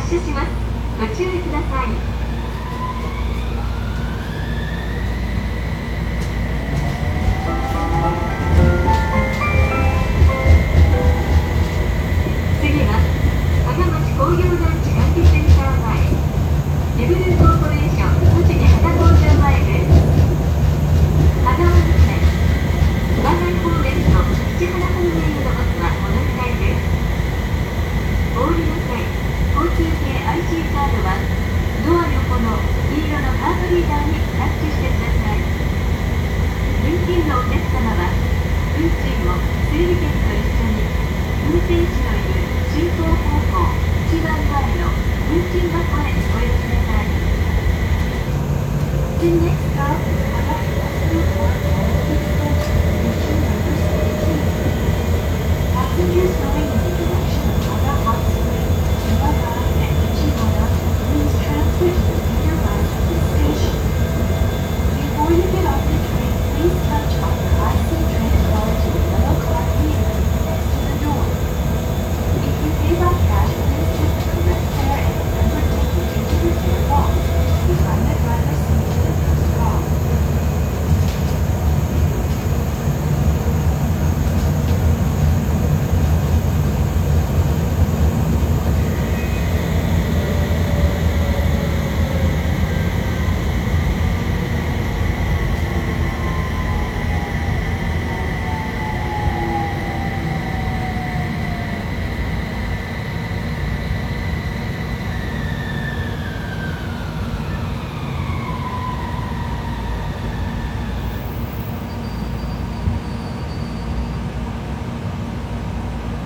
発車します。ご注意ください。次は芳賀町工業団地管理センター前、ネブルーコーポレーション栃木旗工場前です。芳賀温泉湾岸方面と市原方面へのバスはお乗り換えです。お降りの際、交通系 IC カードはドア横の黄色のカードリーダーにタッチしてください。運賃のお客様は運賃を整理券と一緒に運転士のいる進行方向一番前の運賃箱へお寄せください。The next stop is Hagashi Bus Stop.